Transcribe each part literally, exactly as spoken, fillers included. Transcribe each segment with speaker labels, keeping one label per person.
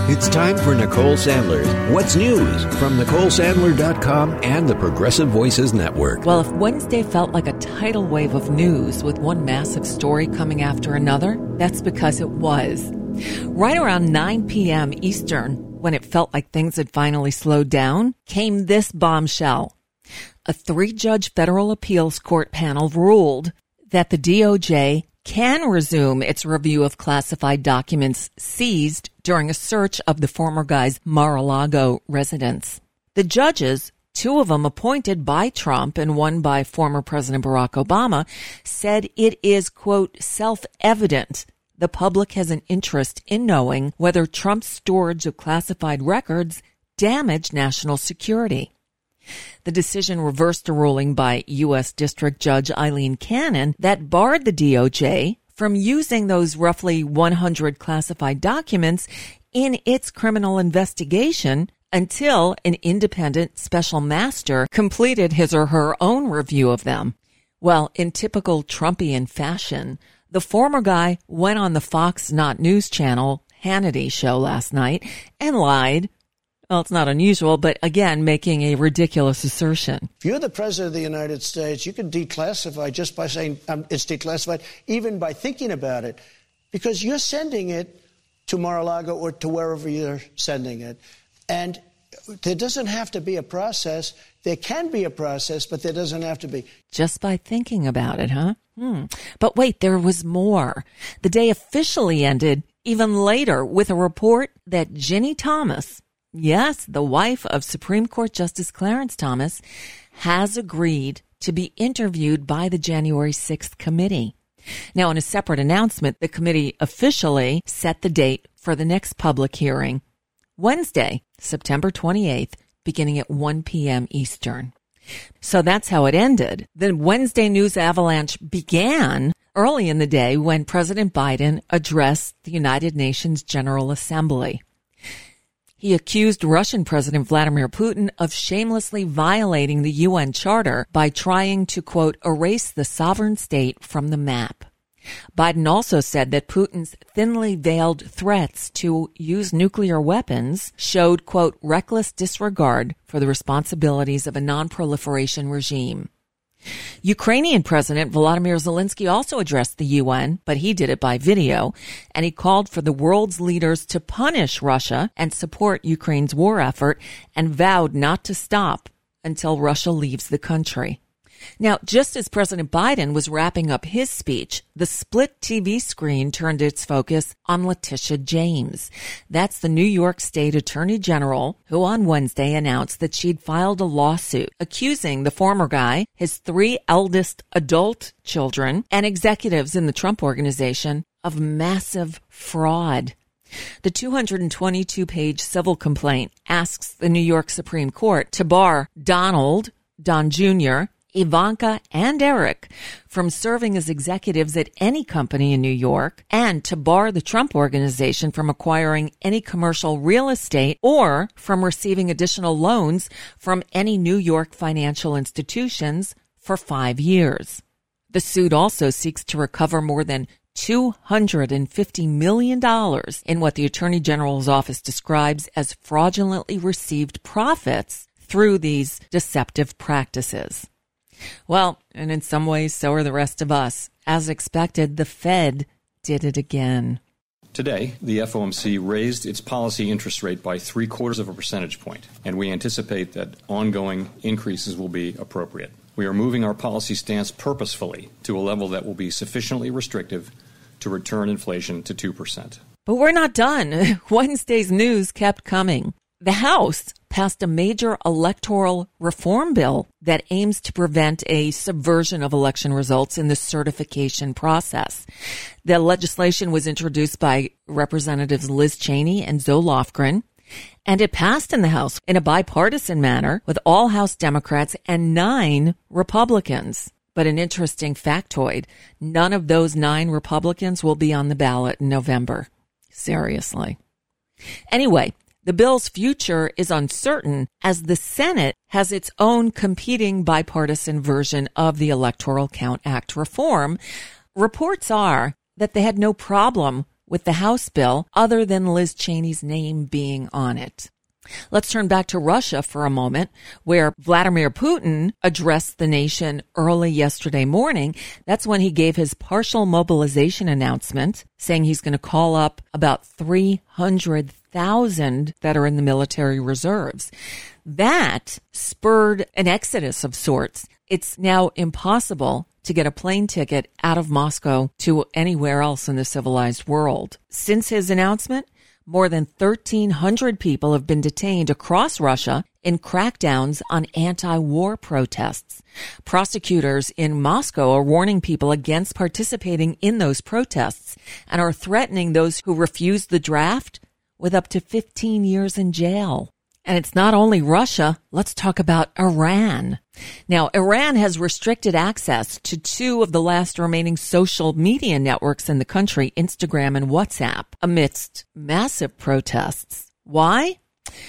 Speaker 1: It's time for Nicole Sandler's What's News from Nicole Sandler dot com and the Progressive Voices Network.
Speaker 2: Well, if Wednesday felt like a tidal wave of news with one massive story coming after another, that's because it was. Right around nine p.m. Eastern, when it felt like things had finally slowed down, came this bombshell. A three-judge federal appeals court panel ruled that the D O J can resume its review of classified documents seized during a search of the former guy's Mar-a-Lago residence. The judges, two of them appointed by Trump and one by former President Barack Obama, said it is, quote, self-evident the public has an interest in knowing whether Trump's storage of classified records damaged national security. The decision reversed a ruling by U S District Judge Eileen Cannon that barred the D O J from using those roughly one hundred classified documents in its criminal investigation until an independent special master completed his or her own review of them. Well, in typical Trumpian fashion, the former guy went on the Fox Not News channel Hannity show last night and lied. Well, it's not unusual, but again, making a ridiculous assertion.
Speaker 3: If you're the president of the United States, you can declassify just by saying um, it's declassified, even by thinking about it, because you're sending it to Mar-a-Lago or to wherever you're sending it. And there doesn't have to be a process. There can be a process, but there doesn't have to be. Just by thinking about it, huh?
Speaker 2: Hmm. But wait, there was more. The day officially ended even later with a report that Ginny Thomas, yes, the wife of Supreme Court Justice Clarence Thomas, has agreed to be interviewed by the January sixth committee. Now, in a separate announcement, the committee officially set the date for the next public hearing, Wednesday, September twenty-eighth, beginning at one p.m. Eastern. So that's how it ended. The Wednesday news avalanche began early in the day when President Biden addressed the United Nations General Assembly. He accused Russian President Vladimir Putin of shamelessly violating the U N Charter by trying to, quote, erase the sovereign state from the map. Biden also said that Putin's thinly veiled threats to use nuclear weapons showed, quote, reckless disregard for the responsibilities of a non-proliferation regime. Ukrainian President Volodymyr Zelensky also addressed the U N, but he did it by video, and he called for the world's leaders to punish Russia and support Ukraine's war effort and vowed not to stop until Russia leaves the country. Now, just as President Biden was wrapping up his speech, the split T V screen turned its focus on Letitia James. That's the New York State Attorney General, who on Wednesday announced that she'd filed a lawsuit accusing the former guy, his three eldest adult children, and executives in the Trump Organization of massive fraud. The two hundred twenty-two page civil complaint asks the New York Supreme Court to bar Donald, Don Junior, Ivanka, and Eric from serving as executives at any company in New York, and to bar the Trump Organization from acquiring any commercial real estate or from receiving additional loans from any New York financial institutions for five years. The suit also seeks to recover more than two hundred fifty million dollars in what the Attorney General's office describes as fraudulently received profits through these deceptive practices. Well, and in some ways, so are the rest of us. As expected, the Fed did it again.
Speaker 4: Today, the F O M C raised its policy interest rate by three quarters of a percentage point, and we anticipate that ongoing increases will be appropriate. We are moving our policy stance purposefully to a level that will be sufficiently restrictive to return inflation to two percent.
Speaker 2: But we're not done. Wednesday's news kept coming. The House passed a major electoral reform bill that aims to prevent a subversion of election results in the certification process. The legislation was introduced by Representatives Liz Cheney and Zoe Lofgren, and it passed in the House in a bipartisan manner with all House Democrats and nine Republicans. But an interesting factoid, none of those nine Republicans will be on the ballot in November. Seriously. Anyway, the bill's future is uncertain as the Senate has its own competing bipartisan version of the Electoral Count Act reform. Reports are that they had no problem with the House bill other than Liz Cheney's name being on it. Let's turn back to Russia for a moment, where Vladimir Putin addressed the nation early yesterday morning. That's when he gave his partial mobilization announcement, saying he's going to call up about three hundred thousand that are in the military reserves. That spurred an exodus of sorts. It's now impossible to get a plane ticket out of Moscow to anywhere else in the civilized world. Since his announcement, more than thirteen hundred people have been detained across Russia in crackdowns on anti-war protests. Prosecutors in Moscow are warning people against participating in those protests and are threatening those who refuse the draft with up to fifteen years in jail. And it's not only Russia. Let's talk about Iran. Now, Iran has restricted access to two of the last remaining social media networks in the country, Instagram and WhatsApp, amidst massive protests. Why?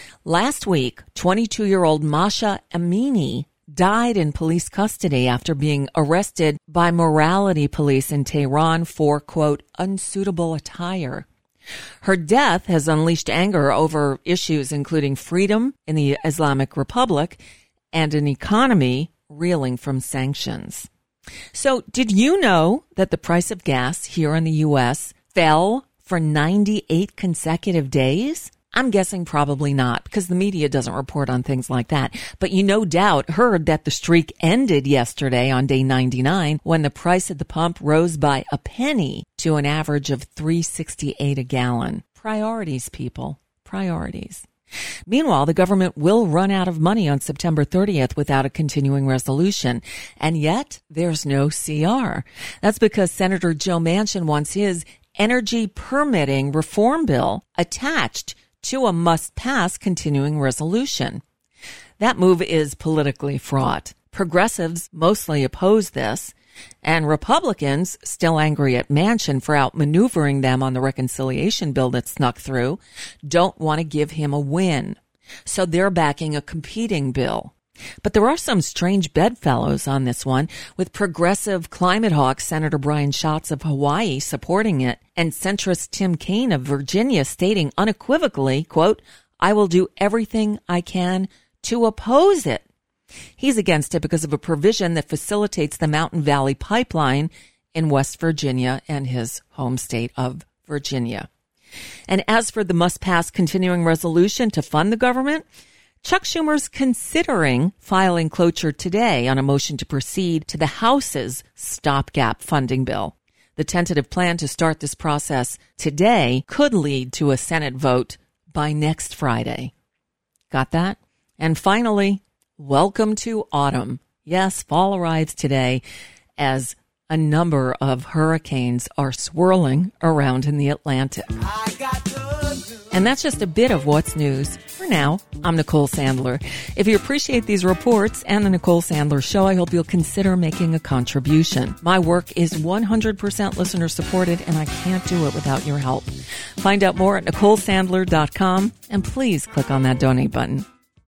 Speaker 2: Last week, twenty-two-year-old Masha Amini died in police custody after being arrested by morality police in Tehran for, quote, unsuitable attire. Her death has unleashed anger over issues including freedom in the Islamic Republic and an economy reeling from sanctions. So did you know that the price of gas here in the U S fell for ninety-eight consecutive days? I'm guessing probably not, because the media doesn't report on things like that. But you no doubt heard that the streak ended yesterday on day ninety-nine when the price at the pump rose by a penny to an average of three sixty-eight a gallon. Priorities, people. Priorities. Meanwhile, the government will run out of money on September thirtieth without a continuing resolution. And yet, there's no C R. That's because Senator Joe Manchin wants his energy permitting reform bill attached to a must-pass continuing resolution. That move is politically fraught. Progressives mostly oppose this, and Republicans, still angry at Manchin for outmaneuvering them on the reconciliation bill that snuck through, don't want to give him a win. So they're backing a competing bill. But there are some strange bedfellows on this one, with progressive climate hawk Senator Brian Schatz of Hawaii supporting it, and centrist Tim Kaine of Virginia stating unequivocally, quote, I will do everything I can to oppose it. He's against it because of a provision that facilitates the Mountain Valley Pipeline in West Virginia and his home state of Virginia. And as for the must-pass continuing resolution to fund the government, Chuck Schumer's considering filing cloture today on a motion to proceed to the House's stopgap funding bill. The tentative plan to start this process today could lead to a Senate vote by next Friday. Got that? And finally, welcome to autumn. Yes, fall arrives today as a number of hurricanes are swirling around in the Atlantic. I got And that's just a bit of what's news. For now, I'm Nicole Sandler. If you appreciate these reports and the Nicole Sandler Show, I hope you'll consider making a contribution. My work is one hundred percent listener supported, and I can't do it without your help. Find out more at Nicole Sandler dot com, and please click on that donate button.